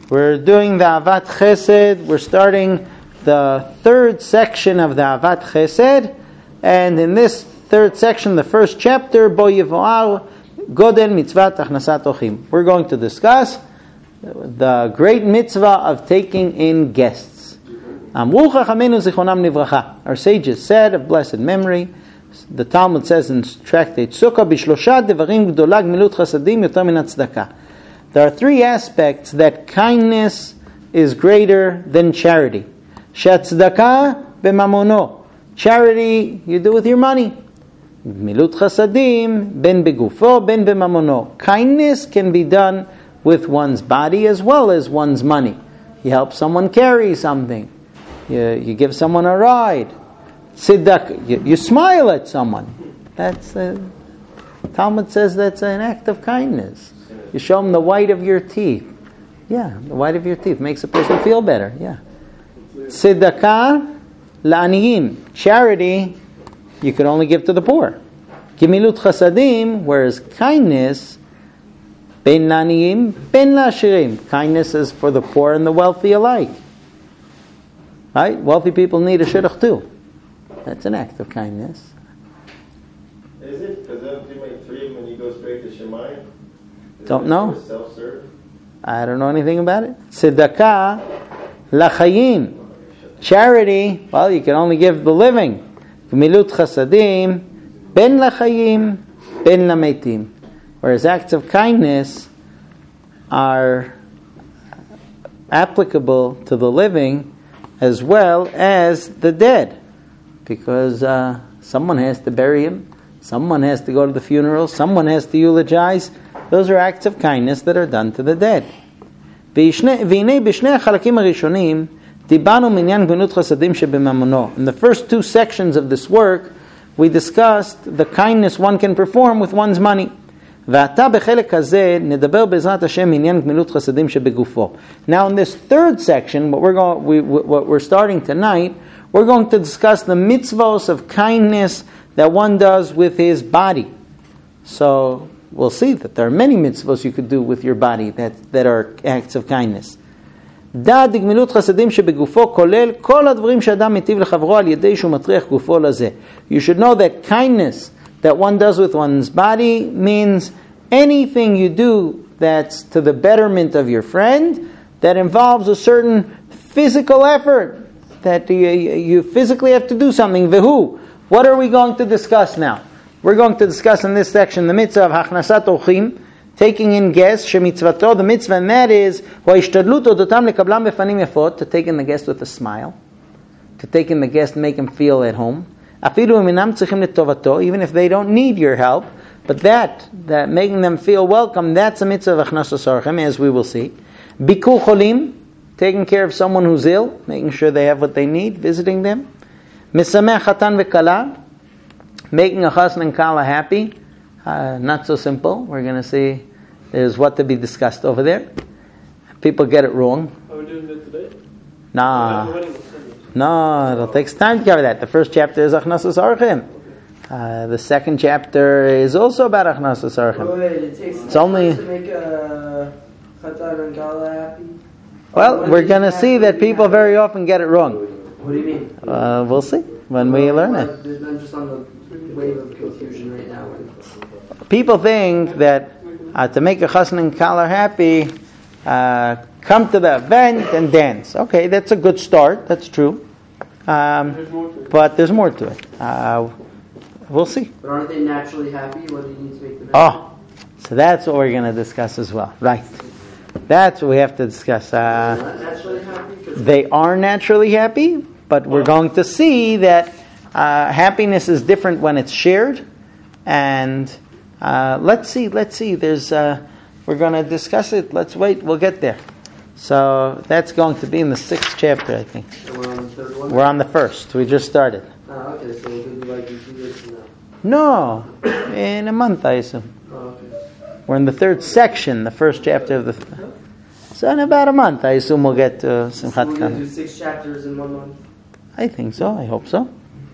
We're doing the Avat Chesed. We're starting the third section of the Avat Chesed. And in this third section, the first chapter, Bo Yevoar Godel Mitzvat Achnasat Ochim. We're going to discuss the great mitzvah of taking in guests. Amru Chachamenu Zichronam Livracha. Our sages said of blessed memory, the Talmud says in Tractate Sukkah, Bishlosha Devarim Gdola Gmilut Chasadim Yoter Min Tzedakah. There are three aspects that kindness is greater than charity. Shetzedakah b'mamono. Charity you do with your money. Gmilut Chasadim ben begufo ben b'mamono. Kindness can be done with one's body as well as one's money. You help someone carry something. You give someone a ride. Tzedakah, you smile at someone. That's Talmud says that's an act of kindness. You show them the white of your teeth. Yeah, the white of your teeth makes a person feel better. Yeah. Tzedakah la'aniyim. Charity, you can only give to the poor. Gemilut chasadim, whereas kindness, ben la'aniyim, ben la'ashirim. Kindness is for the poor and the wealthy alike. Right? Wealthy people need a shidduch too. That's an act of kindness. Is it? Because then you make three when you go straight to Shemayim? Don't know. Self-serve? I don't know anything about it. Tzedakah lachayim. Charity, well, you can only give the living. Gemilut chasadim, ben lachayim, ben lametim. Whereas acts of kindness are applicable to the living as well as the dead. Because someone has to bury him, someone has to go to the funeral, someone has to eulogize. Those are acts of kindness that are done to the dead. In the first two sections of this work, we discussed the kindness one can perform with one's money. Now in this third section, what we're starting tonight, we're going to discuss the mitzvos of kindness that one does with his body. So we'll see that there are many mitzvos you could do with your body that are acts of kindness. You should know that kindness that one does with one's body means anything you do that's to the betterment of your friend that involves a certain physical effort, that you physically have to do something. Vehu. What are we going to discuss now? We're going to discuss in this section the mitzvah of Hachnasat Ochim, taking in guests, shemitzvato, the mitzvah, and that is to take in the guest with a smile, to take in the guest and make him feel at home. Even if they don't need your help, but that making them feel welcome, that's a mitzvah of Hachnasat Ochim, as we will see. Bikur cholim, taking care of someone who's ill, making sure they have what they need, visiting them. Misamech chatan v'kala, making a chassan and kala happy. Not so simple. We're going to see there's what to be discussed over there. People get it wrong. Are we doing that today? No, it takes time to cover that. The first chapter is Achnasas Orchim. The second chapter is also about Achnasas Orchim. It's only to make a chatan and kala happy. Well, we're going to see that people very often get it wrong. What do you mean? We'll see when we learn it. I'm just on the wave of confusion right now. People think that to make a chassan and kala happy, come to the event and dance. Okay, that's a good start. That's true. But there's more to it. We'll see. But aren't they naturally happy? What do you need to make them happy? Oh, so that's what we're going to discuss as well. Right. That's what we have to discuss. They're not naturally happy? They are naturally happy, but we're going to see that happiness is different when it's shared. And let's see. There's we're going to discuss it. Let's wait. We'll get there. So that's going to be in the 6th chapter, I think. So we're on the third one? We're on the 1st. We just started. Okay. So we'll do like 2 years from now. No, in a month, I assume. Okay. We're in the 3rd section, the 1st chapter of the. So in about a month, I assume we'll get to Simchat So we're going to Khan. do 6 chapters in 1 month? I think so. I hope so.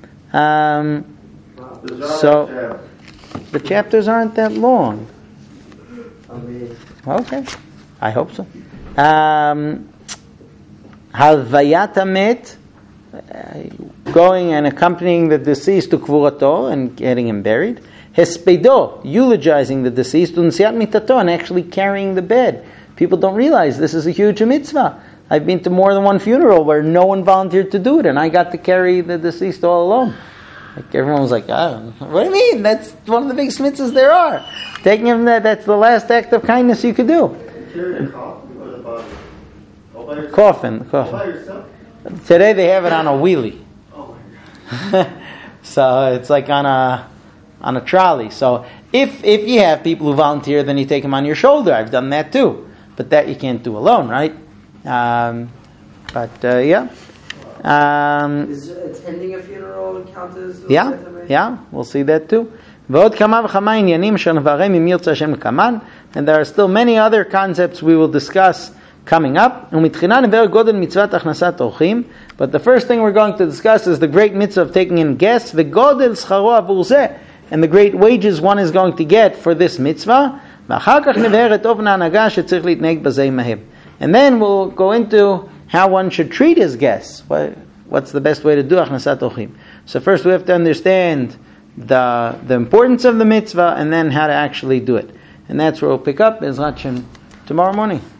So the chapters aren't that long. Amazing. Okay, I hope so. Halvayat Hamet, going and accompanying the deceased to Kvurato and getting him buried. Hespedo, eulogizing the deceased. Unsiat Mitato, and actually carrying the bed. People don't realize this is a huge mitzvah. I've been to more than one funeral where no one volunteered to do it, and I got to carry the deceased all alone. Like everyone was like, "Oh, what do you mean? That's one of the biggest mitzvahs there are. Taking him that's the last act of kindness you could do." Carry the coffin or the body? All by yourself? Coffin. All by yourself? Today they have it on a wheelie. Oh my God. So it's like on a trolley. So if you have people who volunteer, then you take them on your shoulder. I've done that too. But that you can't do alone, right? Yeah. Is attending a funeral count as? Yeah, we'll see that too. ועוד כמה וכמה עניינים שנברם אם ירצה השם לקמן, and there are still many other concepts we will discuss coming up. ומתחילה נבר גודל מצוות הכנסת אורחים, but the first thing we're going to discuss is the great mitzvah of taking in guests, וגודל שכרו עבור זה, and the great wages one is going to get for this mitzvah, ואחר כך נבהר את אופן ההנהגה שצריך להתנהג בזה עמהם. And then we'll go into how one should treat his guests. What's the best way to do achnasat orchim? So first we have to understand the importance of the mitzvah and then how to actually do it. And that's where we'll pick up Bezrat Hashem tomorrow morning.